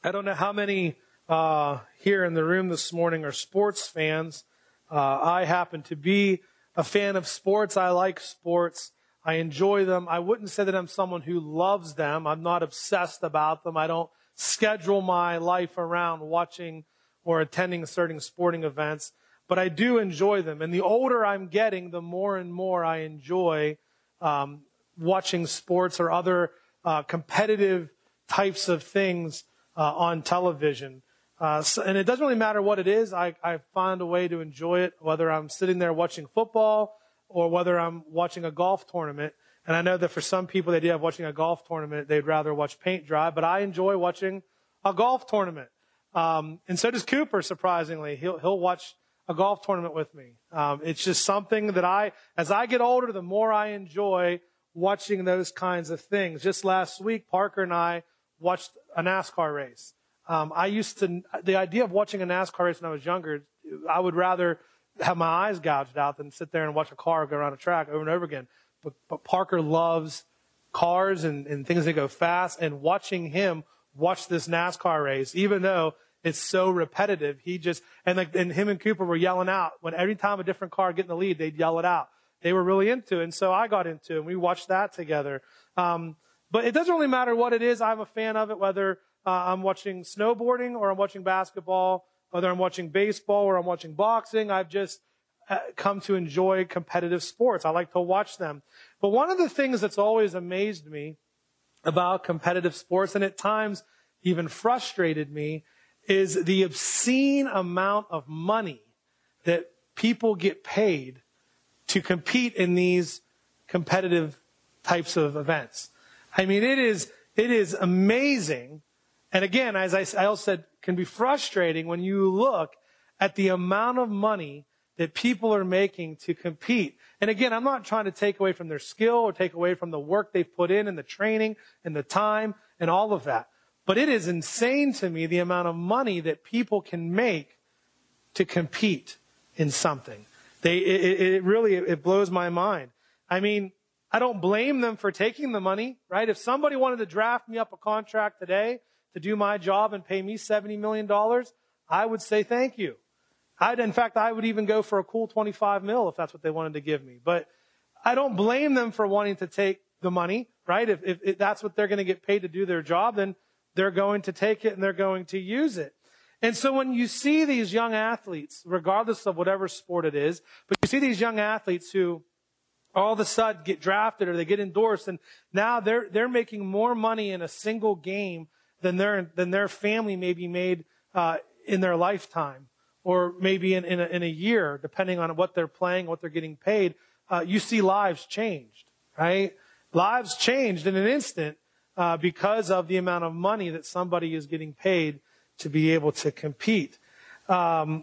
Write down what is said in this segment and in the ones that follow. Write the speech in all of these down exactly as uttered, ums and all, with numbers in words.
I don't know how many uh, here in the room this morning are sports fans. Uh, I happen to be a fan of sports. I like sports. I enjoy them. I wouldn't say that I'm someone who loves them. I'm not obsessed about them. I don't schedule my life around watching or attending certain sporting events, but I do enjoy them. And the older I'm getting, the more and more I enjoy um, watching sports or other uh, competitive types of things uh, on television. Uh, so, and it doesn't really matter what it is. I, I find a way to enjoy it, whether I'm sitting there watching football or whether I'm watching a golf tournament. And I know that for some people, the idea of watching a golf tournament, they'd rather watch paint dry, but I enjoy watching a golf tournament. Um, and so does Cooper, surprisingly. He'll, he'll watch a golf tournament with me. Um, it's just something that I, as I get older, the more I enjoy watching those kinds of things. Just last week, Parker and I watched a NASCAR race. Um, I used to, the idea of watching a NASCAR race when I was younger, I would rather have my eyes gouged out than sit there and watch a car go around a track over and over again. But, but Parker loves cars and, and things that go fast, and watching him watch this NASCAR race, even though it's so repetitive, he just, and like, and him and Cooper were yelling out when every time a different car get in the lead, they'd yell it out. They were really into it. And so I got into it and we watched that together. Um, but it doesn't really matter what it is. I'm a fan of it, whether Uh, I'm watching snowboarding or I'm watching basketball, whether I'm watching baseball or I'm watching boxing. I've just uh, come to enjoy competitive sports. I like to watch them. But one of the things that's always amazed me about competitive sports, and at times even frustrated me, is the obscene amount of money that people get paid to compete in these competitive types of events. I mean, it is, it is amazing. And again, as I, I also said, can be frustrating when you look at the amount of money that people are making to compete. And again, I'm not trying to take away from their skill or take away from the work they've put in and the training and the time and all of that. But it is insane to me the amount of money that people can make to compete in something. They, it, it really, it blows my mind. I mean, I don't blame them for taking the money, right? If somebody wanted to draft me up a contract today to do my job and pay me seventy million dollars, I would say thank you. I'd, in fact, I would even go for a cool twenty-five mil if that's what they wanted to give me. But I don't blame them for wanting to take the money, right? If, if, if that's what they're going to get paid to do their job, then they're going to take it and they're going to use it. And so when you see these young athletes, regardless of whatever sport it is, but you see these young athletes who all of a sudden get drafted or they get endorsed, and now they're they're making more money in a single game than their than their family maybe made uh, in their lifetime, or maybe in in a, in a year, depending on what they're playing, what they're getting paid. Uh, you see lives changed, right? Lives changed in an instant uh, because of the amount of money that somebody is getting paid to be able to compete. Um,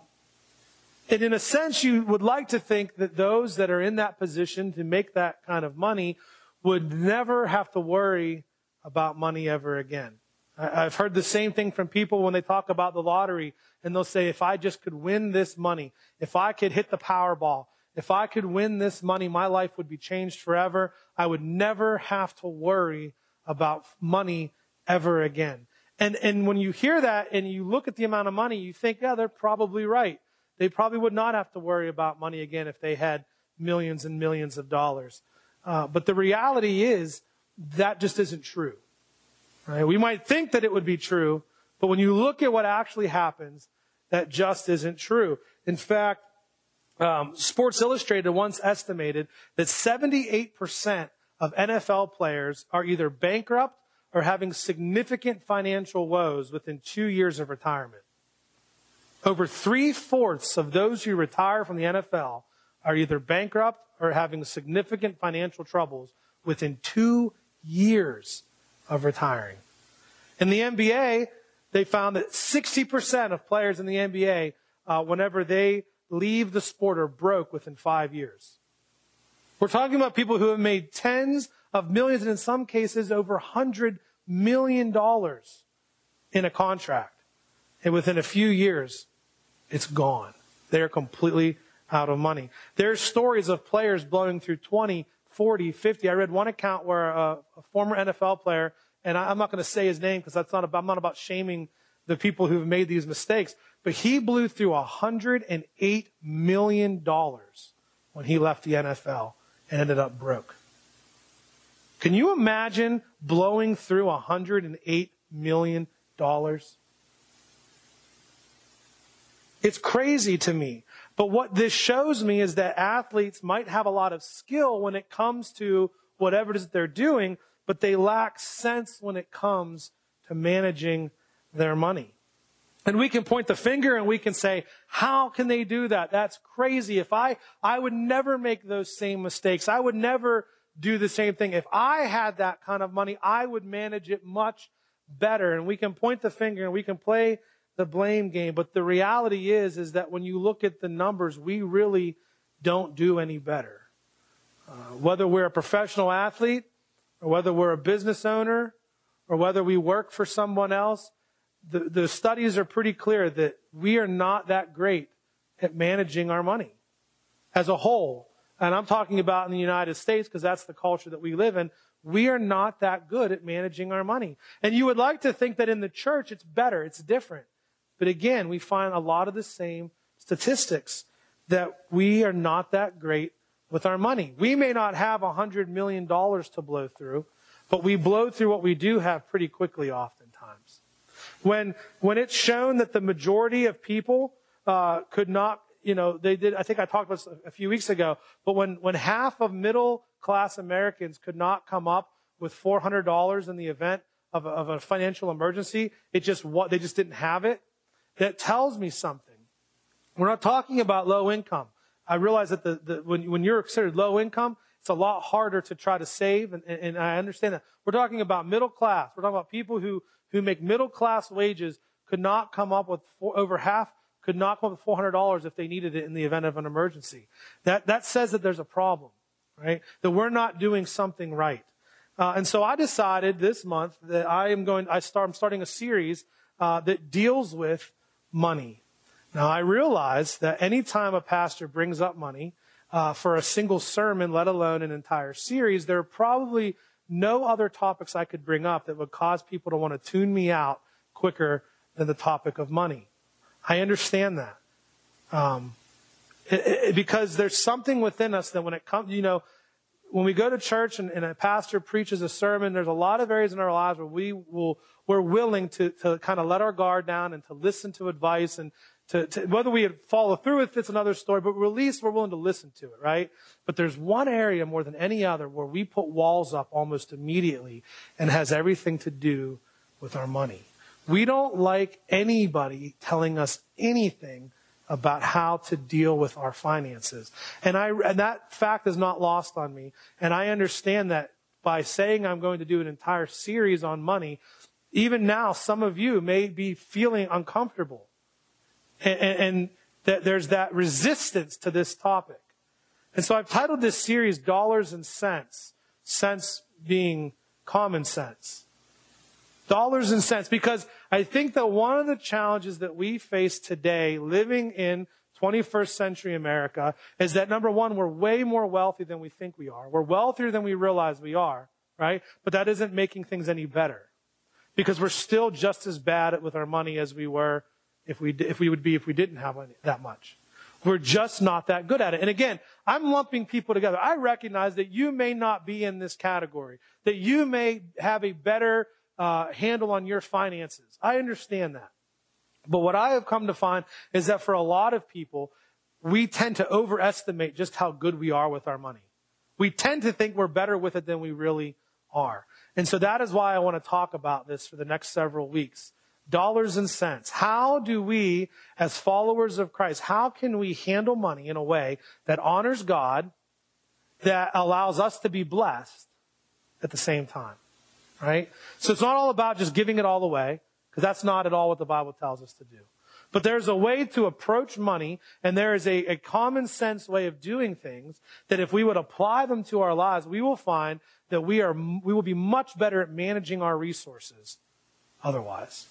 and in a sense, you would like to think that those that are in that position to make that kind of money would never have to worry about money ever again. I've heard the same thing from people when they talk about the lottery, and they'll say, if I just could win this money, if I could hit the Powerball, if I could win this money, my life would be changed forever. I would never have to worry about money ever again. And, and when you hear that and you look at the amount of money, you think, yeah, they're probably right. They probably would not have to worry about money again if they had millions and millions of dollars. Uh, but the reality is that just isn't true. Right? We might think that it would be true, but when you look at what actually happens, that just isn't true. In fact, um, Sports Illustrated once estimated that seventy-eight percent of N F L players are either bankrupt or having significant financial woes within two years of retirement. Over three-fourths of those who retire from the N F L are either bankrupt or having significant financial troubles within two years of retiring. In the N B A, they found that sixty percent of players in the N B A, uh, whenever they leave the sport, are broke within five years. We're talking about people who have made tens of millions, and in some cases over one hundred million dollars in a contract. And within a few years, it's gone. They're completely out of money. There's stories of players blowing through twenty, forty, fifty. I read one account where a, a former N F L player, and I, I'm not going to say his name because that's not about, I'm not about shaming the people who've made these mistakes, but he blew through one hundred eight million dollars when he left the N F L and ended up broke. Can you imagine blowing through one hundred eight million dollars? It's crazy to me. But what this shows me is that athletes might have a lot of skill when it comes to whatever it is that they're doing, but they lack sense when it comes to managing their money. And we can point the finger and we can say, how can they do that? That's crazy. If I, I would never make those same mistakes. I would never do the same thing. If I had that kind of money, I would manage it much better. And we can point the finger and we can play the blame game. But the reality is, is that when you look at the numbers, we really don't do any better. Uh, whether we're a professional athlete or whether we're a business owner or whether we work for someone else, the, the studies are pretty clear that we are not that great at managing our money as a whole. And I'm talking about in the United States because that's the culture that we live in. We are not that good at managing our money. And you would like to think that in the church it's better, it's different. But again, we find a lot of the same statistics that we are not that great with our money. We may not have one hundred million dollars to blow through, but we blow through what we do have pretty quickly oftentimes. When, when it's shown that the majority of people uh, could not, you know, they did, I think I talked about this a few weeks ago, but when, when half of middle class Americans could not come up with four hundred dollars in the event of a, of a financial emergency, it just, what, they just didn't have it. That tells me something. We're not talking about low income. I realize that the, the when, when you're considered low income, it's a lot harder to try to save, and, and, and I understand that. We're talking about middle class. We're talking about people who, who make middle class wages could not come up with, four, over half could not come up with four hundred dollars if they needed it in the event of an emergency. That, that says that there's a problem, right? That we're not doing something right. Uh, and so I decided this month that I am going, I start, I'm starting a series uh, that deals with money. Now, I realize that anytime a pastor brings up money uh, for a single sermon, let alone an entire series, there are probably no other topics I could bring up that would cause people to want to tune me out quicker than the topic of money. I understand that. Um, it, it, because there's something within us that when it comes, you know, when we go to church and, and a pastor preaches a sermon, there's a lot of areas in our lives where we will, we're willing to, to kind of let our guard down and to listen to advice, and to, to whether we follow through with it's another story, but at least we're willing to listen to it, right? But there's one area more than any other where we put walls up almost immediately, and has everything to do with our money. We don't like anybody telling us anything about how to deal with our finances. And I, and that fact is not lost on me. And I understand that by saying I'm going to do an entire series on money, even now, some of you may be feeling uncomfortable. And, and, and that there's that resistance to this topic. And so I've titled this series Dollars and Cents. Sense being common sense. Dollars and cents, because I think that one of the challenges that we face today living in twenty-first century America is that, number one, we're way more wealthy than we think we are. We're wealthier than we realize we are, right? But that isn't making things any better, because we're still just as bad at with our money as we were if we, if we would be if we didn't have any, that much. We're just not that good at it. And again, I'm lumping people together. I recognize that you may not be in this category, that you may have a better Uh, handle on your finances. I understand that. But what I have come to find is that for a lot of people, we tend to overestimate just how good we are with our money. We tend to think we're better with it than we really are. And so that is why I want to talk about this for the next several weeks. Dollars and cents. How do we, as followers of Christ, how can we handle money in a way that honors God, that allows us to be blessed at the same time? Right? So it's not all about just giving it all away, because that's not at all what the Bible tells us to do. But there's a way to approach money, and there is a, a common sense way of doing things that if we would apply them to our lives, we will find that we are we will be much better at managing our resources otherwise.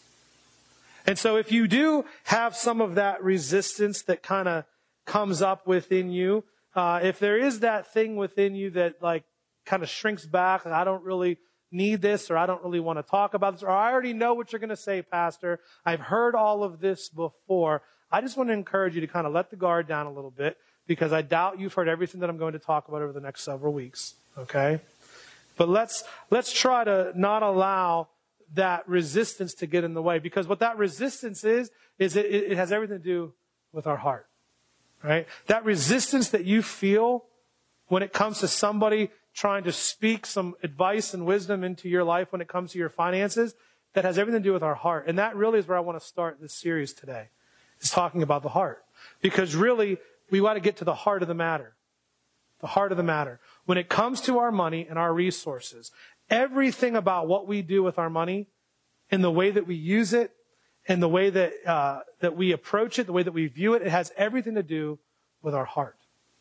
And so if you do have some of that resistance that kind of comes up within you, uh, if there is that thing within you that like kind of shrinks back, I don't really need this, or I don't really want to talk about this, or I already know what you're going to say, Pastor. I've heard all of this before. I just want to encourage you to kind of let the guard down a little bit, because I doubt you've heard everything that I'm going to talk about over the next several weeks, okay? But let's let's try to not allow that resistance to get in the way, because what that resistance is, is it, it has everything to do with our heart, right? That resistance that you feel when it comes to somebody trying to speak some advice and wisdom into your life when it comes to your finances, that has everything to do with our heart. And that really is where I want to start this series today, is talking about the heart. Because really, we want to get to the heart of the matter. The heart of the matter. When it comes to our money and our resources, everything about what we do with our money and the way that we use it and the way that uh, that we approach it, the way that we view it, it has everything to do with our heart.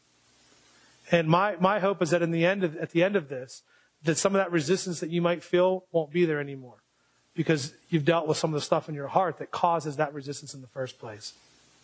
And my, my hope is that in the end of, at the end of this, that some of that resistance that you might feel won't be there anymore, because you've dealt with some of the stuff in your heart that causes that resistance in the first place.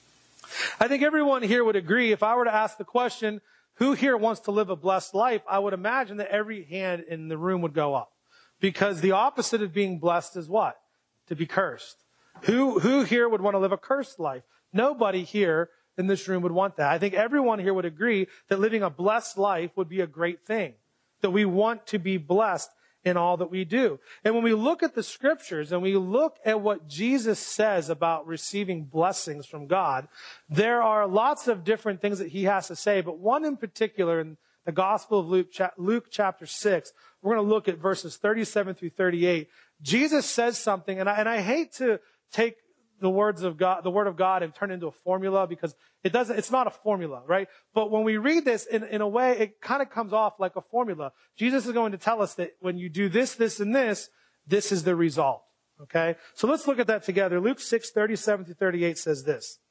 I think everyone here would agree, if I were to ask the question, who here wants to live a blessed life, I would imagine that every hand in the room would go up. Because the opposite of being blessed is what? To be cursed. Who, who here would want to live a cursed life? Nobody here in this room would want that. I think everyone here would agree that living a blessed life would be a great thing. That we want to be blessed in all that we do. And when we look at the scriptures and we look at what Jesus says about receiving blessings from God, there are lots of different things that he has to say. But one in particular in the Gospel of Luke, Luke chapter six, we're going to look at verses thirty-seven through thirty-eight. Jesus says something, and I, and I hate to take the words of God, the word of God, and turn it into a formula, because it doesn't, it's not a formula, right? But when we read this in, in a way, it kind of comes off like a formula. Jesus is going to tell us that when you do this, this, and this, this is the result. Okay? So let's look at that together. Luke six, thirty-seven through thirty-eight says this.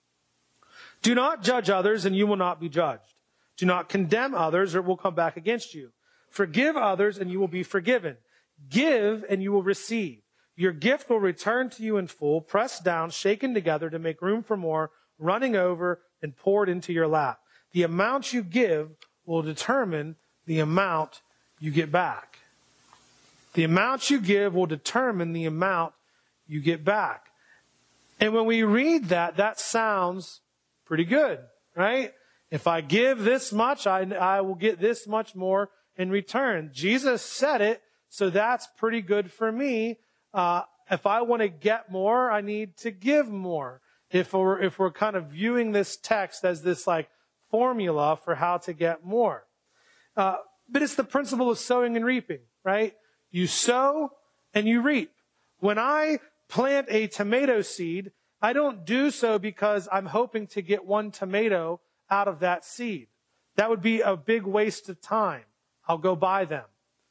Do not judge others, and you will not be judged. Do not condemn others, or it will come back against you. Forgive others, and you will be forgiven. Give, and you will receive. Your gift will return to you in full, pressed down, shaken together to make room for more, running over and poured into your lap. The amount you give will determine the amount you get back. The amount you give will determine the amount you get back. And when we read that, that sounds pretty good, right? If I give this much, I, I will get this much more in return. Jesus said it, so that's pretty good for me. Uh, if I want to get more, I need to give more. If we're, if we're kind of viewing this text as this like formula for how to get more. Uh, but it's the principle of sowing and reaping, right? You sow and you reap. When I plant a tomato seed, I don't do so because I'm hoping to get one tomato out of that seed. That would be a big waste of time. I'll go buy them.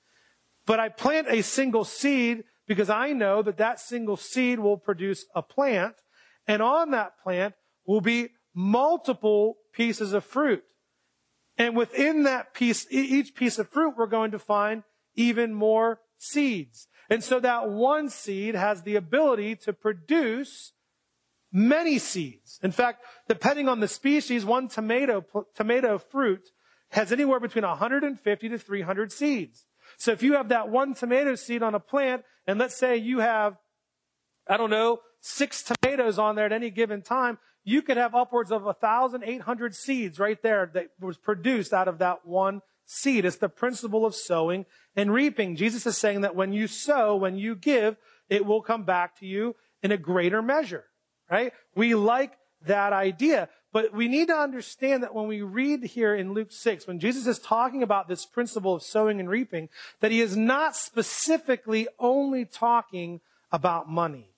But I plant a single seed because I know that that single seed will produce a plant, and on that plant will be multiple pieces of fruit. And within that piece, each piece of fruit, we're going to find even more seeds. And so that one seed has the ability to produce many seeds. In fact, depending on the species, one tomato, tomato fruit has anywhere between one hundred fifty to three hundred seeds. So if you have that one tomato seed on a plant, and let's say you have, I don't know, six tomatoes on there at any given time, you could have upwards of one thousand eight hundred seeds right there that was produced out of that one seed. It's the principle of sowing and reaping. Jesus is saying that when you sow, when you give, it will come back to you in a greater measure, right? We like that idea. But we need to understand that when we read here in Luke six, when Jesus is talking about this principle of sowing and reaping, that he is not specifically only talking about money.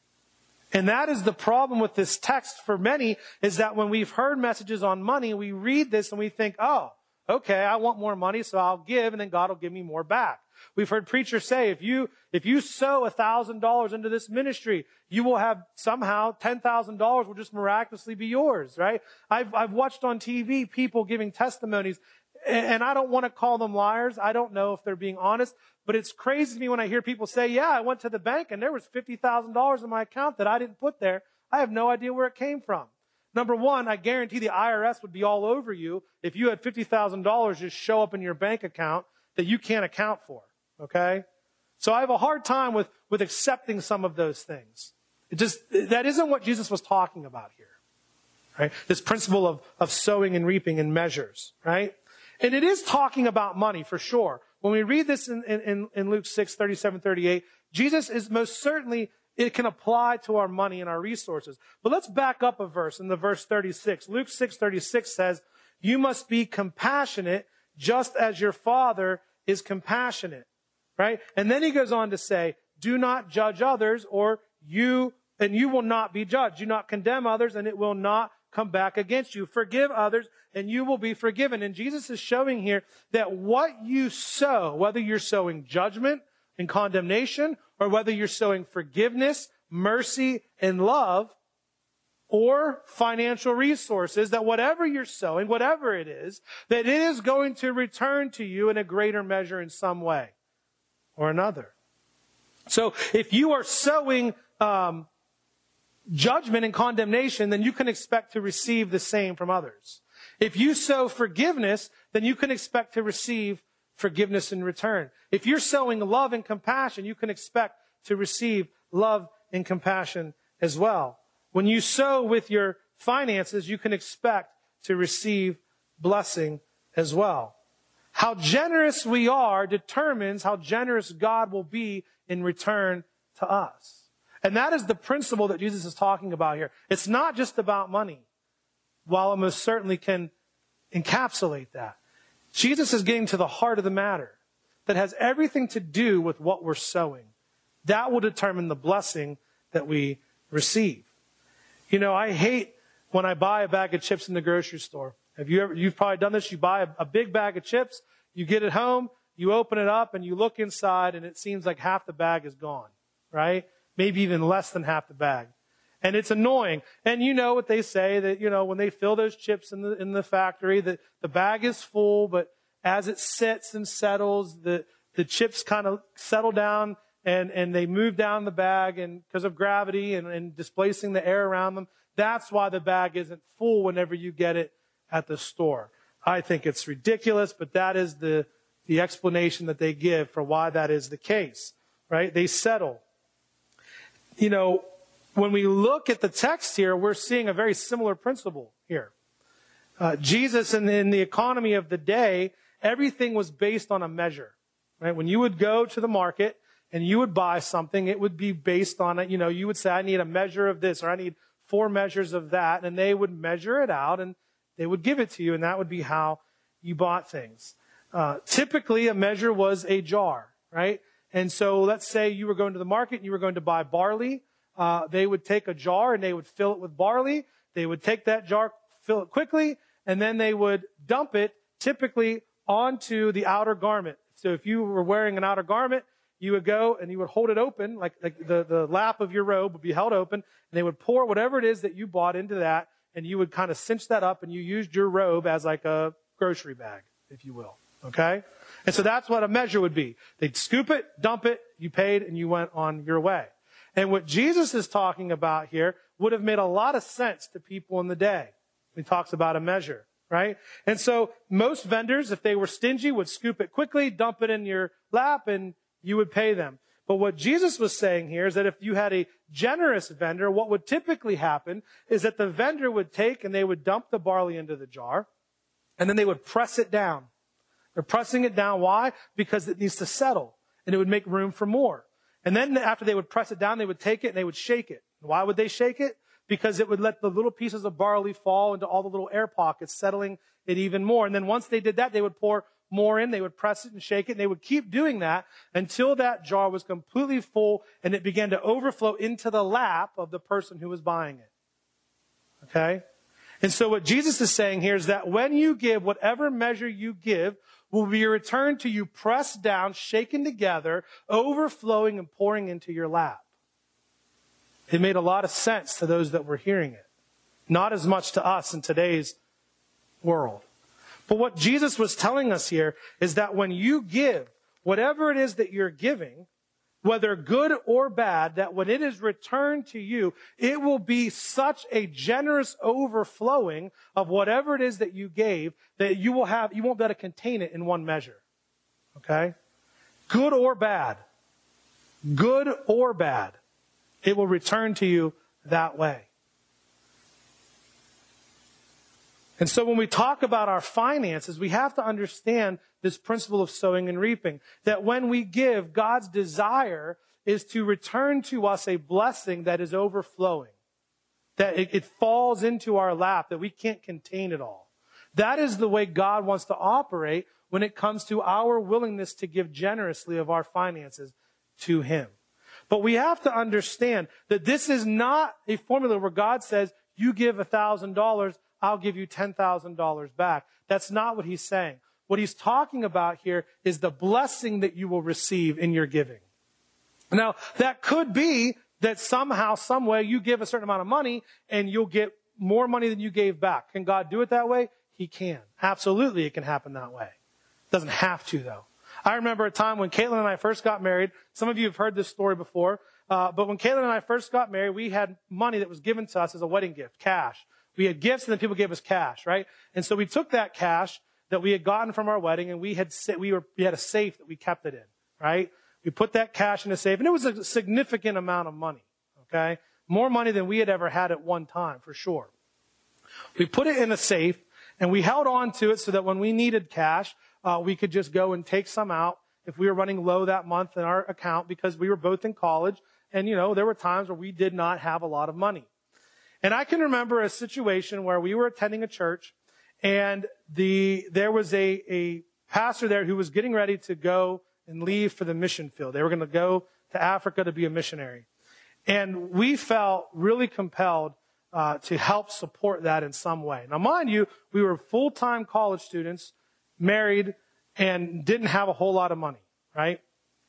And that is the problem with this text for many, is that when we've heard messages on money, we read this and we think, oh, okay, I want more money, so I'll give, and then God will give me more back. We've heard preachers say, if you, if you sow one thousand dollars into this ministry, you will have somehow ten thousand dollars will just miraculously be yours, right? I've, I've watched on T V people giving testimonies, and I don't want to call them liars. I don't know if they're being honest, but it's crazy to me when I hear people say, yeah, I went to the bank and there was fifty thousand dollars in my account that I didn't put there. I have no idea where it came from. Number one, I guarantee the I R S would be all over you if you had fifty thousand dollars just show up in your bank account that you can't account for, okay? So I have a hard time with, with accepting some of those things. It just, that isn't what Jesus was talking about here, right? This principle of, of sowing and reaping in measures, right? And it is talking about money for sure. When we read this in, in, in Luke six, thirty-seven, thirty-eight, Jesus is most certainly, it can apply to our money and our resources. But let's back up a verse in the verse thirty-six. Luke six, thirty-six says, you must be compassionate just as your Father is compassionate, right? And then he goes on to say, do not judge others or you, and you will not be judged. Do not condemn others and it will not come back against you. Forgive others and you will be forgiven. And Jesus is showing here that what you sow, whether you're sowing judgment and condemnation, or whether you're sowing forgiveness, mercy, and love, or financial resources, that whatever you're sowing, whatever it is, that it is going to return to you in a greater measure in some way or another. So if you are sowing um, judgment and condemnation, then you can expect to receive the same from others. If you sow forgiveness, then you can expect to receive forgiveness in return. If you're sowing love and compassion, you can expect to receive love and compassion as well. When you sow with your finances, you can expect to receive blessing as well. How generous we are determines how generous God will be in return to us. And that is the principle that Jesus is talking about here. It's not just about money, while it most certainly can encapsulate that. Jesus is getting to the heart of the matter that has everything to do with what we're sowing. That will determine the blessing that we receive. You know, I hate when I buy a bag of chips in the grocery store. Have you ever, you've probably done this. You buy a, a big bag of chips, you get it home, you open it up and you look inside and it seems like half the bag is gone, right? Maybe even less than half the bag. And it's annoying. And you know what they say, that, you know, when they fill those chips in the, in the factory, that the bag is full, but as it sits and settles, the, the chips kind of settle down and, and they move down the bag, and because of gravity and, and displacing the air around them. That's why the bag isn't full whenever you get it at the store. I think it's ridiculous, but that is the, the explanation that they give for why that is the case, right? They settle. You know, when we look at the text here, we're seeing a very similar principle here. Uh, Jesus, in, in the economy of the day, everything was based on a measure, right? When you would go to the market and you would buy something, it would be based on it. You know, you would say, I need a measure of this, or I need four measures of that. And they would measure it out and they would give it to you. And that would be how you bought things. Uh, typically a measure was a jar, right? And so let's say you were going to the market and you were going to buy barley. Uh, they would take a jar and they would fill it with barley. They would take that jar, fill it quickly, and then they would dump it typically onto the outer garment. So if you were wearing an outer garment, you would go and you would hold it open, like, like the, the lap of your robe would be held open, and they would pour whatever it is that you bought into that, and you would kind of cinch that up, and you used your robe as like a grocery bag, if you will. Okay? And so that's what a measure would be. They'd scoop it, dump it, you paid, and you went on your way. And what Jesus is talking about here would have made a lot of sense to people in the day. He talks about a measure, right? And so most vendors, if they were stingy, would scoop it quickly, dump it in your lap, and you would pay them. But what Jesus was saying here is that if you had a generous vendor, what would typically happen is that the vendor would take and they would dump the barley into the jar, and then they would press it down. They're pressing it down. Why? Because it needs to settle, and it would make room for more. And then after they would press it down, they would take it and they would shake it. Why would they shake it? Because it would let the little pieces of barley fall into all the little air pockets, settling it even more. And then once they did that, they would pour more in, they would press it and shake it, and they would keep doing that until that jar was completely full and it began to overflow into the lap of the person who was buying it. Okay? And so what Jesus is saying here is that when you give, whatever measure you give will be returned to you, pressed down, shaken together, overflowing and pouring into your lap. It made a lot of sense to those that were hearing it. Not as much to us in today's world. But what Jesus was telling us here is that when you give, whatever it is that you're giving, whether good or bad, that when it is returned to you, it will be such a generous overflowing of whatever it is that you gave that you will have, you won't be able to contain it in one measure. Okay? Good or bad. good or bad. It will return to you that way. And so when we talk about our finances, we have to understand this principle of sowing and reaping. That when we give, God's desire is to return to us a blessing that is overflowing. That it, it falls into our lap, that we can't contain it all. That is the way God wants to operate when it comes to our willingness to give generously of our finances to Him. But we have to understand that this is not a formula where God says, you give one thousand dollars, I'll give you ten thousand dollars back. That's not what He's saying. What He's talking about here is the blessing that you will receive in your giving. Now, that could be that somehow, some way, you give a certain amount of money and you'll get more money than you gave back. Can God do it that way? He can. Absolutely, it can happen that way. It doesn't have to, though. I remember a time when Caitlin and I first got married. Some of you have heard this story before. Uh, but when Caitlin and I first got married, we had money that was given to us as a wedding gift, cash. We had gifts and then people gave us cash, right? And so we took that cash that we had gotten from our wedding and we had we were we had a safe that we kept it in, right? We put that cash in a safe, and it was a significant amount of money, okay? More money than we had ever had at one time, for sure. We put it in a safe, and we held on to it so that when we needed cash, uh, we could just go and take some out if we were running low that month in our account, because we were both in college, and, you know, there were times where we did not have a lot of money. And I can remember a situation where we were attending a church, and the there was a, a pastor there who was getting ready to go and leave for the mission field. They were going to go to Africa to be a missionary. And we felt really compelled uh, to help support that in some way. Now, mind you, we were full-time college students, married, and didn't have a whole lot of money, right?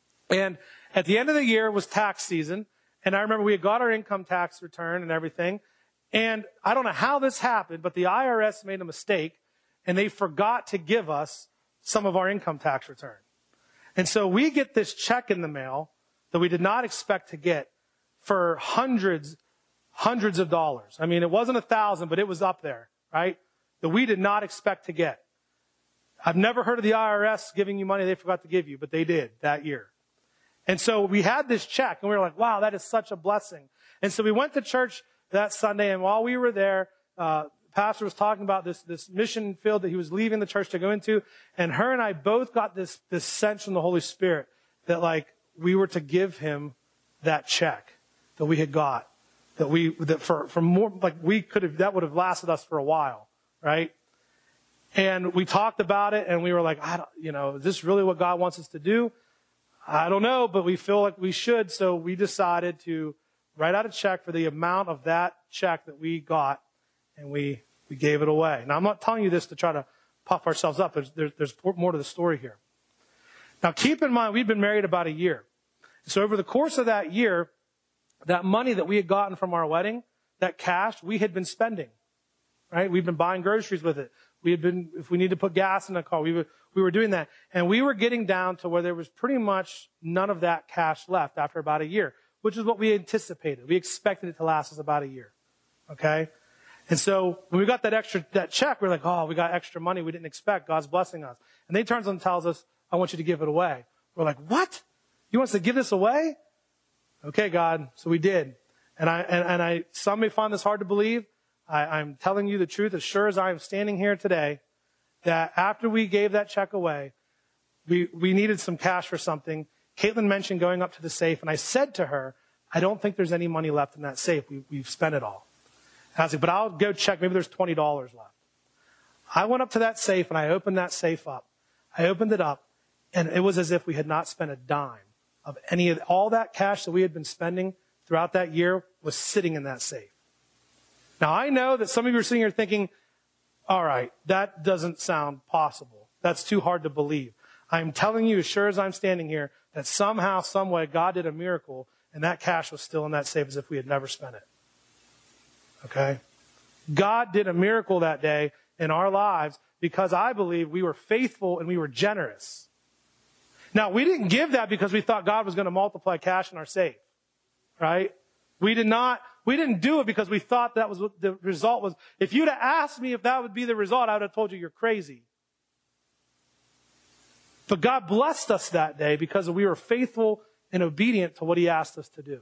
And at the end of the year, it was tax season. And I remember we had got our income tax return and everything. And I don't know how this happened, but the I R S made a mistake, and they forgot to give us some of our income tax return. And so we get this check in the mail that we did not expect to get for hundreds, hundreds of dollars. I mean, it wasn't a thousand, but it was up there, right? That we did not expect to get. I've never heard of the I R S giving you money they forgot to give you, but they did that year. And so we had this check, and we were like, wow, that is such a blessing. And so we went to church that Sunday, and while we were there, uh, the pastor was talking about this, this mission field that he was leaving the church to go into, and her and I both got this, this sense from the Holy Spirit that, like, we were to give him that check that we had got, that we, that for, for more, like, we could have, that would have lasted us for a while, right? And we talked about it, and we were like, I don't, you know, is this really what God wants us to do? I don't know, but we feel like we should, so we decided to write out a check for the amount of that check that we got, and we, we gave it away. Now, I'm not telling you this to try to puff ourselves up. There's, there's, there's more to the story here. Now, keep in mind, we'd been married about a year. So over the course of that year, that money that we had gotten from our wedding, that cash, we had been spending, right? We'd been buying groceries with it. We had been, if we needed to put gas in the car, we were, we were doing that. And we were getting down to where there was pretty much none of that cash left after about a year, which is what we anticipated. We expected it to last us about a year. Okay? And so when we got that extra, that check, we're like, oh, we got extra money we didn't expect. God's blessing us. And then he turns and tells us, I want you to give it away. We're like, what? You want us to give this away? Okay, God. So we did. And I, and, and I, some may find this hard to believe. I, I'm telling you the truth as sure as I am standing here today, that after we gave that check away, we, we needed some cash for something. Caitlin mentioned going up to the safe, and I said to her, I don't think there's any money left in that safe. We, we've spent it all. And I was like, but I'll go check. Maybe there's twenty dollars left. I went up to that safe, and I opened that safe up. I opened it up, and it was as if we had not spent a dime of any of all that cash that we had been spending throughout that year was sitting in that safe. Now, I know that some of you are sitting here thinking, all right, that doesn't sound possible. That's too hard to believe. I'm telling you, as sure as I'm standing here, that somehow, some way, God did a miracle, and that cash was still in that safe as if we had never spent it. Okay? God did a miracle that day in our lives because I believe we were faithful and we were generous. Now, we didn't give that because we thought God was going to multiply cash in our safe. Right? We did not, we didn't do it because we thought that was what the result was. If you'd have asked me if that would be the result, I would have told you you're crazy. But God blessed us that day because we were faithful and obedient to what he asked us to do.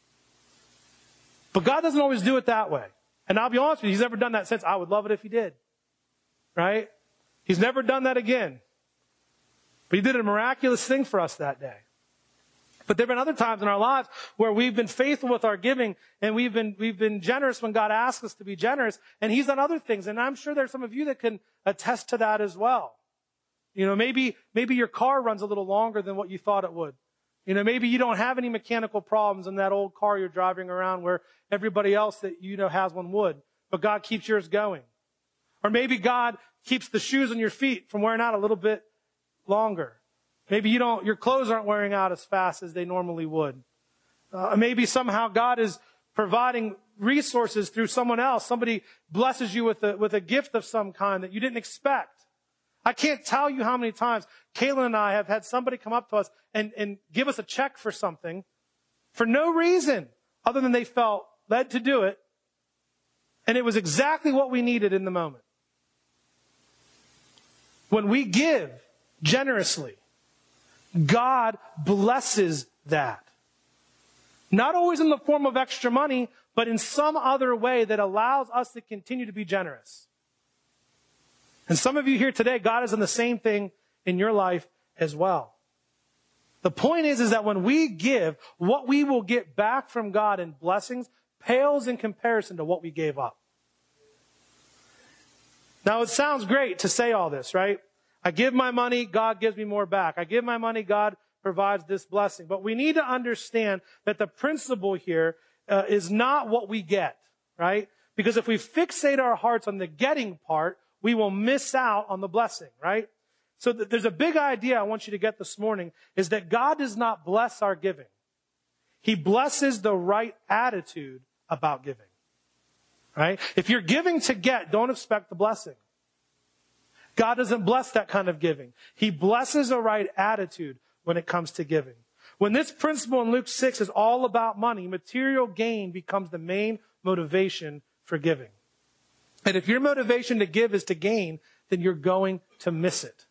But God doesn't always do it that way. And I'll be honest with you, he's never done that since. I would love it if he did. Right? He's never done that again. But he did a miraculous thing for us that day. But there have been other times in our lives where we've been faithful with our giving and we've been, we've been generous when God asks us to be generous. And he's done other things. And I'm sure there's some of you that can attest to that as well. You know, maybe, maybe your car runs a little longer than what you thought it would. You know, maybe you don't have any mechanical problems in that old car you're driving around where everybody else that you know has one would. But God keeps yours going. Or maybe God keeps the shoes on your feet from wearing out a little bit longer. Maybe you don't, your clothes aren't wearing out as fast as they normally would. Uh, maybe somehow God is providing resources through someone else. Somebody blesses you with a, with a gift of some kind that you didn't expect. I can't tell you how many times Kaylin and I have had somebody come up to us and, and give us a check for something for no reason other than they felt led to do it. And it was exactly what we needed in the moment. When we give generously, God blesses that. Not always in the form of extra money, but in some other way that allows us to continue to be generous. And some of you here today, God has done the same thing in your life as well. The point is, is that when we give, what we will get back from God in blessings pales in comparison to what we gave up. Now, it sounds great to say all this, right? I give my money, God gives me more back. I give my money, God provides this blessing. But we need to understand that the principle here uh, is not what we get, right? Because if we fixate our hearts on the getting part, we will miss out on the blessing, right? So th- there's a big idea I want you to get this morning, is that God does not bless our giving. He blesses the right attitude about giving, right? If you're giving to get, don't expect the blessing. God doesn't bless that kind of giving. He blesses a right attitude when it comes to giving. When this principle in Luke six is all about money, material gain becomes the main motivation for giving. And if your motivation to give is to gain, then you're going to miss it.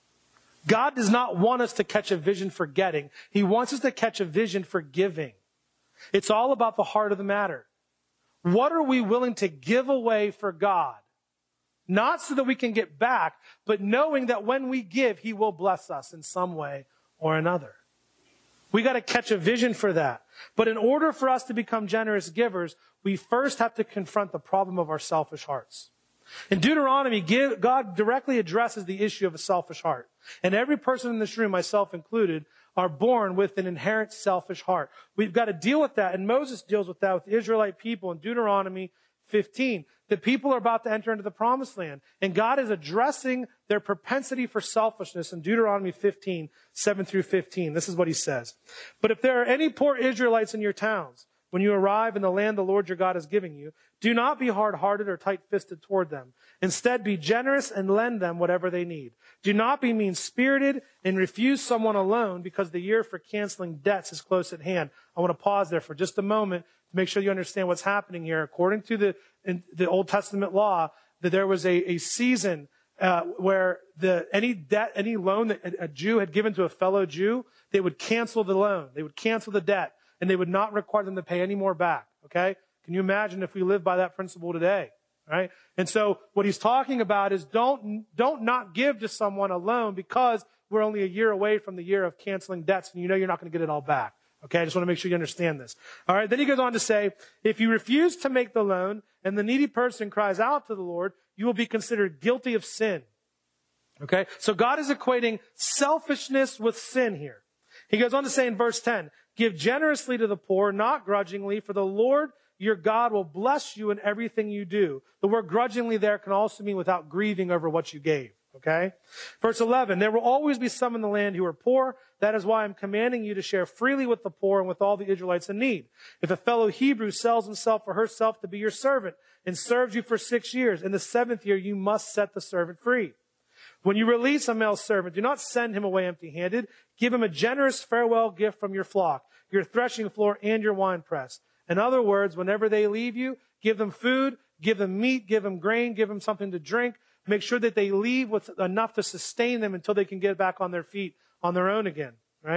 God does not want us to catch a vision for getting. He wants us to catch a vision for giving. It's all about the heart of the matter. What are we willing to give away for God? Not so that we can get back, but knowing that when we give, He will bless us in some way or another. We got to catch a vision for that. But in order for us to become generous givers, we first have to confront the problem of our selfish hearts. In Deuteronomy, God directly addresses the issue of a selfish heart. And every person in this room, myself included, are born with an inherent selfish heart. We've got to deal with that. And Moses deals with that with the Israelite people in Deuteronomy fifteen. The people are about to enter into the promised land. And God is addressing their propensity for selfishness in Deuteronomy fifteen, seven through fifteen. This is what he says. But if there are any poor Israelites in your towns, when you arrive in the land the Lord your God is giving you, do not be hard-hearted or tight-fisted toward them. Instead, be generous and lend them whatever they need. Do not be mean-spirited and refuse someone a loan because the year for canceling debts is close at hand. I want to pause there for just a moment to make sure you understand what's happening here. According to the, in the Old Testament law, that there was a, a season uh, where the any debt, any loan that a, a Jew had given to a fellow Jew, they would cancel the loan. They would cancel the debt. And they would not require them to pay any more back, okay? Can you imagine if we live by that principle today, right? And so what he's talking about is don't, don't not give to someone a loan because we're only a year away from the year of canceling debts and you know you're not going to get it all back, okay? I just want to make sure you understand this. All right, then he goes on to say, if you refuse to make the loan and the needy person cries out to the Lord, you will be considered guilty of sin, okay? So God is equating selfishness with sin here. He goes on to say in verse ten, give generously to the poor, not grudgingly, for the Lord your God will bless you in everything you do. The word grudgingly there can also mean without grieving over what you gave. Okay? Verse eleven, there will always be some in the land who are poor. That is why I'm commanding you to share freely with the poor and with all the Israelites in need. If a fellow Hebrew sells himself or herself to be your servant and serves you for six years, in the seventh year you must set the servant free. When you release a male servant, do not send him away empty-handed. Give him a generous farewell gift from your flock, your threshing floor, and your winepress. In other words, whenever they leave you, give them food, give them meat, give them grain, give them something to drink. Make sure that they leave with enough to sustain them until they can get back on their feet on their own again, right?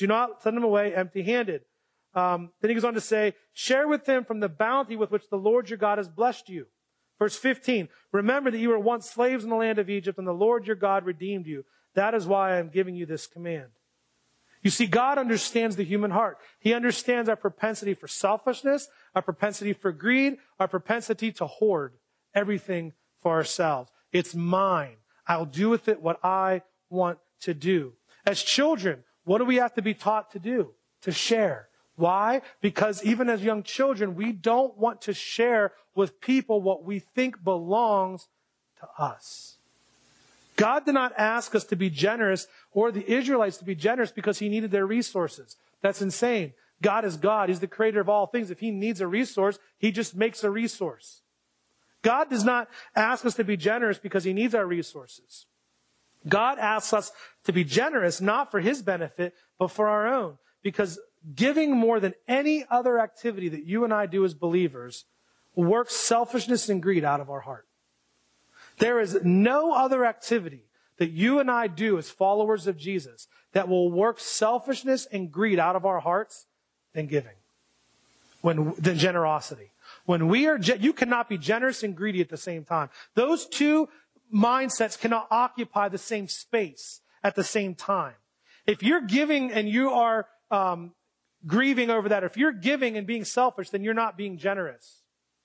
Do not send them away empty-handed. Um, then he goes on to say, share with them from the bounty with which the Lord your God has blessed you. Verse fifteen, remember that you were once slaves in the land of Egypt, and the Lord your God redeemed you. That is why I am giving you this command. You see, God understands the human heart. He understands our propensity for selfishness, our propensity for greed, our propensity to hoard everything for ourselves. It's mine. I'll do with it what I want to do. As children, what do we have to be taught to do? To share. Why? Because even as young children, we don't want to share with people what we think belongs to us. God did not ask us to be generous or the Israelites to be generous because he needed their resources. That's insane. God is God. He's the creator of all things. If he needs a resource, he just makes a resource. God does not ask us to be generous because he needs our resources. God asks us to be generous not for his benefit, but for our own. Because giving more than any other activity that you and I do as believers works selfishness and greed out of our heart. There is no other activity that you and I do as followers of Jesus that will work selfishness and greed out of our hearts than giving, when than generosity. When we are, you cannot be generous and greedy at the same time. Those two mindsets cannot occupy the same space at the same time. If you're giving and you are um, grieving over that, if you're giving and being selfish, then you're not being generous.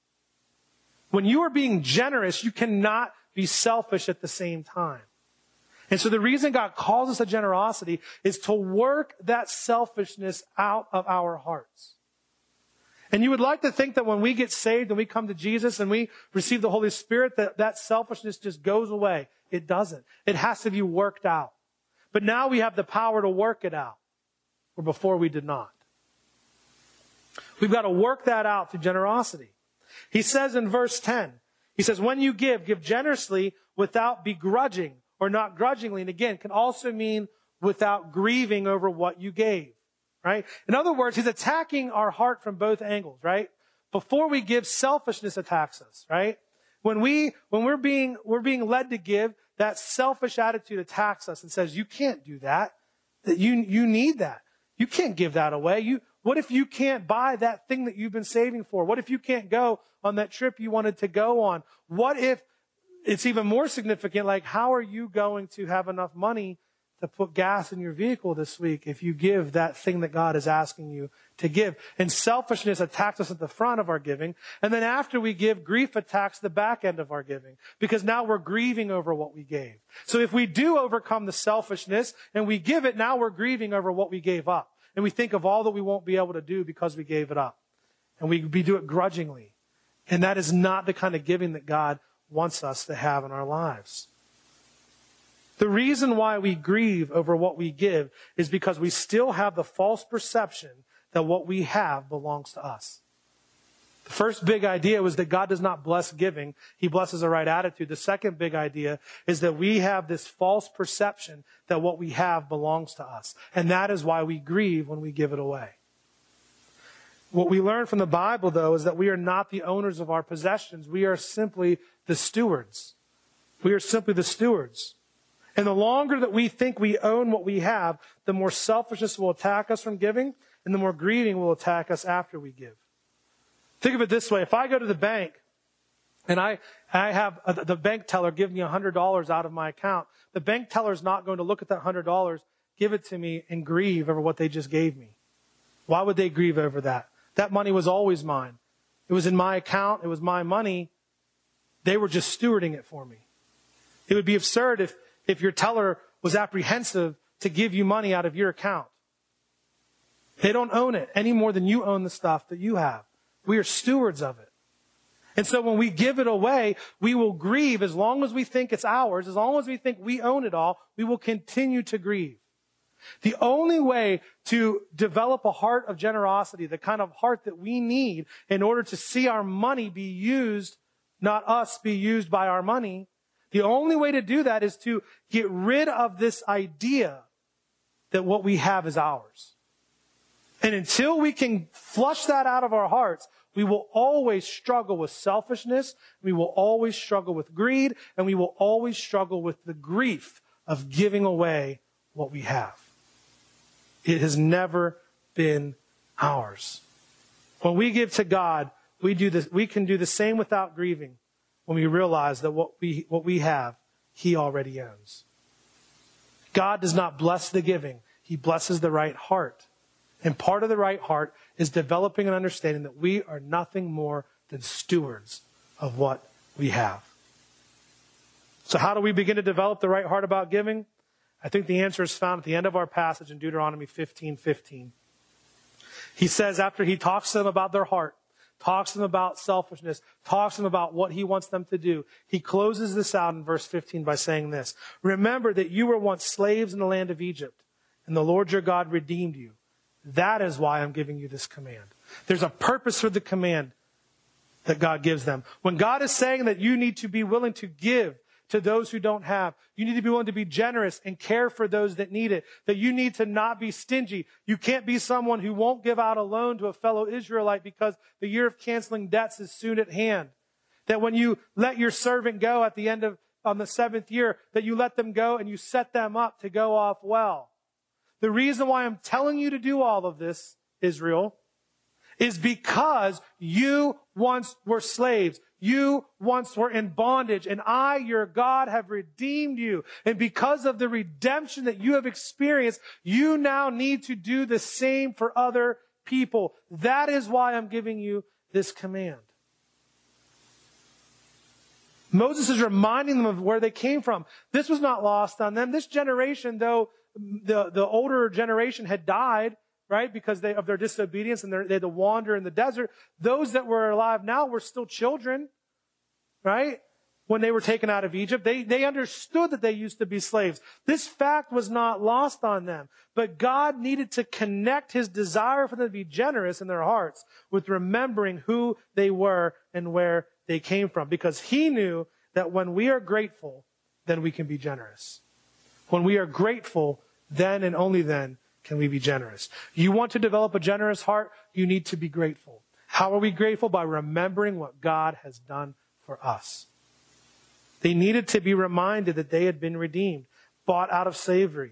When you are being generous, you cannot be selfish at the same time. And so the reason God calls us to generosity is to work that selfishness out of our hearts. And you would like to think that when we get saved and we come to Jesus and we receive the Holy Spirit, that that selfishness just goes away. It doesn't. It has to be worked out. But now we have the power to work it out, where before we did not. We've got to work that out through generosity. He says in verse ten, he says, when you give, give generously without begrudging or not grudgingly. And again, can also mean without grieving over what you gave, right? In other words, he's attacking our heart from both angles, right? Before we give, selfishness attacks us, right? When we, when we're being, we're being led to give, that selfish attitude attacks us and says, you can't do that. That you, you need that. You can't give that away. You, what if you can't buy that thing that you've been saving for? What if you can't go on that trip you wanted to go on? What if it's even more significant, like how are you going to have enough money to put gas in your vehicle this week if you give that thing that God is asking you to give? And selfishness attacks us at the front of our giving. And then after we give, grief attacks the back end of our giving, because now we're grieving over what we gave. So if we do overcome the selfishness and we give it, now we're grieving over what we gave up. And we think of all that we won't be able to do because we gave it up. And we, we do it grudgingly. And that is not the kind of giving that God wants us to have in our lives. The reason why we grieve over what we give is because we still have the false perception that what we have belongs to us. The first big idea was that God does not bless giving. He blesses a right attitude. The second big idea is that we have this false perception that what we have belongs to us. And that is why we grieve when we give it away. What we learn from the Bible, though, is that we are not the owners of our possessions. We are simply the stewards. We are simply the stewards. And the longer that we think we own what we have, the more selfishness will attack us from giving, and the more grieving will attack us after we give. Think of it this way. If I go to the bank and I, I have a, the bank teller give me one hundred dollars out of my account, the bank teller is not going to look at that one hundred dollars, give it to me, and grieve over what they just gave me. Why would they grieve over that? That money was always mine. It was in my account. It was my money. They were just stewarding it for me. It would be absurd if, if your teller was apprehensive to give you money out of your account. They don't own it any more than you own the stuff that you have. We are stewards of it. And so when we give it away, we will grieve as long as we think it's ours. As long as we think we own it all, we will continue to grieve. The only way to develop a heart of generosity, the kind of heart that we need in order to see our money be used, not us be used by our money, the only way to do that is to get rid of this idea that what we have is ours. And until we can flush that out of our hearts, we will always struggle with selfishness, we will always struggle with greed, and we will always struggle with the grief of giving away what we have. It has never been ours. When we give to God, we do this, we can do the same without grieving when we realize that what we, what we have, He already owns. God does not bless the giving. He blesses the right heart. And part of the right heart is developing an understanding that we are nothing more than stewards of what we have. So how do we begin to develop the right heart about giving? I think the answer is found at the end of our passage in Deuteronomy fifteen fifteen. He says, after he talks to them about their heart, talks to them about selfishness, talks to them about what he wants them to do, he closes this out in verse fifteen by saying this: remember that you were once slaves in the land of Egypt, and the Lord your God redeemed you. That is why I'm giving you this command. There's a purpose for the command that God gives them. When God is saying that you need to be willing to give to those who don't have, you need to be willing to be generous and care for those that need it, that you need to not be stingy. You can't be someone who won't give out a loan to a fellow Israelite because the year of canceling debts is soon at hand. That when you let your servant go at the end of, on the seventh year, that you let them go and you set them up to go off well. The reason why I'm telling you to do all of this, Israel, is because you once were slaves. You once were in bondage, and I, your God, have redeemed you. And because of the redemption that you have experienced, you now need to do the same for other people. That is why I'm giving you this command. Moses is reminding them of where they came from. This was not lost on them. This generation, though the, the older generation had died, right, because they, of their disobedience, and they had to wander in the desert, those that were alive now were still children, right? When they were taken out of Egypt, they, they understood that they used to be slaves. This fact was not lost on them. But God needed to connect His desire for them to be generous in their hearts with remembering who they were and where they came from. Because He knew that when we are grateful, then we can be generous. When we are grateful, then and only then can we be generous. You want to develop a generous heart, you need to be grateful. How are we grateful? By remembering what God has done for us. They needed to be reminded that they had been redeemed, bought out of slavery.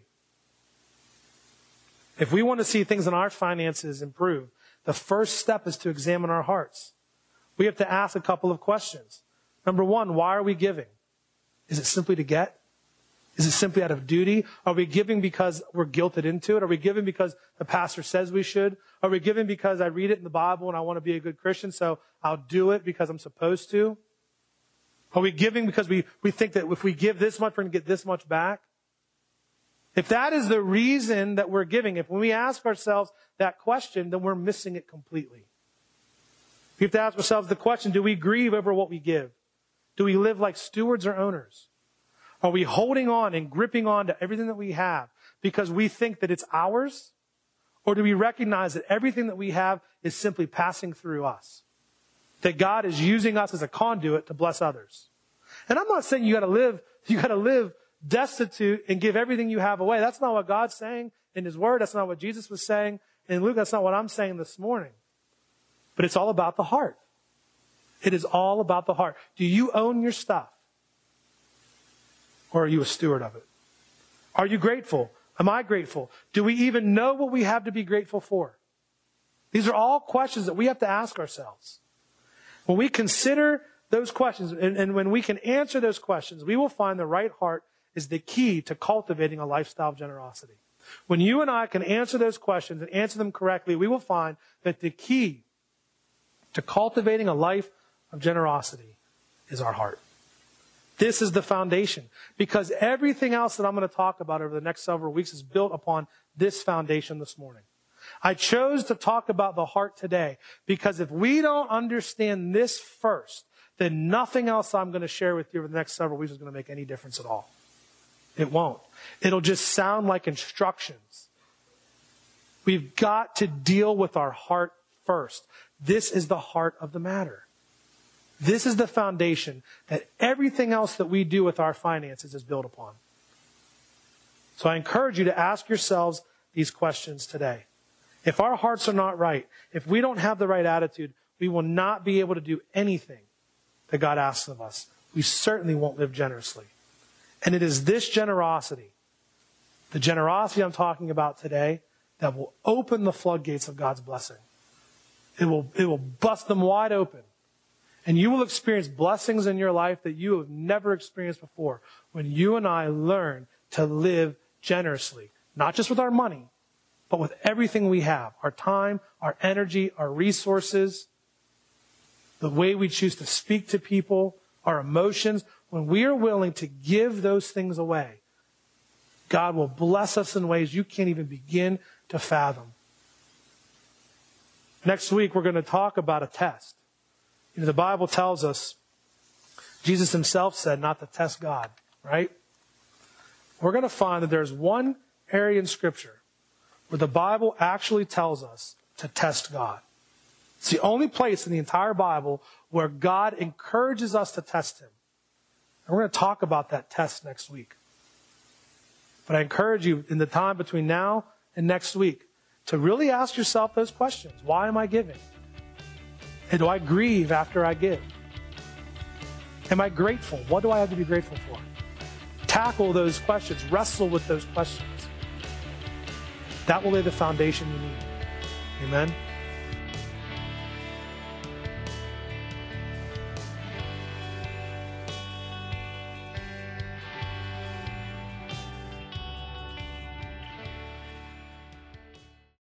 If we want to see things in our finances improve, the first step is to examine our hearts. We have to ask a couple of questions. Number one, why are we giving? Is it simply to get? Is it simply out of duty? Are we giving because we're guilted into it? Are we giving because the pastor says we should? Are we giving because I read it in the Bible and I want to be a good Christian, so I'll do it because I'm supposed to? Are we giving because we, we think that if we give this much, we're going to get this much back? If that is the reason that we're giving, if when we ask ourselves that question, then we're missing it completely. We have to ask ourselves the question, do we grieve over what we give? Do we live like stewards or owners? Are we holding on and gripping on to everything that we have because we think that it's ours? Or do we recognize that everything that we have is simply passing through us? That God is using us as a conduit to bless others. And I'm not saying you got to live, you got to live destitute and give everything you have away. That's not what God's saying in His Word. That's not what Jesus was saying in Luke. That's not what I'm saying this morning. But it's all about the heart. It is all about the heart. Do you own your stuff? Or are you a steward of it? Are you grateful? Am I grateful? Do we even know what we have to be grateful for? These are all questions that we have to ask ourselves. When we consider those questions, and, and when we can answer those questions, we will find the right heart is the key to cultivating a lifestyle of generosity. When you and I can answer those questions and answer them correctly, we will find that the key to cultivating a life of generosity is our heart. This is the foundation, because everything else that I'm going to talk about over the next several weeks is built upon this foundation this morning. I chose to talk about the heart today because if we don't understand this first, then nothing else I'm going to share with you over the next several weeks is going to make any difference at all. It won't. It'll just sound like instructions. We've got to deal with our heart first. This is the heart of the matter. This is the foundation that everything else that we do with our finances is built upon. So I encourage you to ask yourselves these questions today. If our hearts are not right, if we don't have the right attitude, we will not be able to do anything that God asks of us. We certainly won't live generously. And it is this generosity, the generosity I'm talking about today, that will open the floodgates of God's blessing. It will, it will bust them wide open. And you will experience blessings in your life that you have never experienced before when you and I learn to live generously, not just with our money, but with everything we have, our time, our energy, our resources, the way we choose to speak to people, our emotions. When we are willing to give those things away, God will bless us in ways you can't even begin to fathom. Next week, we're going to talk about a test. You know, the Bible tells us, Jesus himself said not to test God, right? We're going to find that there's one area in Scripture where the Bible actually tells us to test God. It's the only place in the entire Bible where God encourages us to test him. And we're going to talk about that test next week. But I encourage you in the time between now and next week to really ask yourself those questions. Why am I giving? And do I grieve after I give? Am I grateful? What do I have to be grateful for? Tackle those questions. Wrestle with those questions. That will lay the foundation you need. Amen?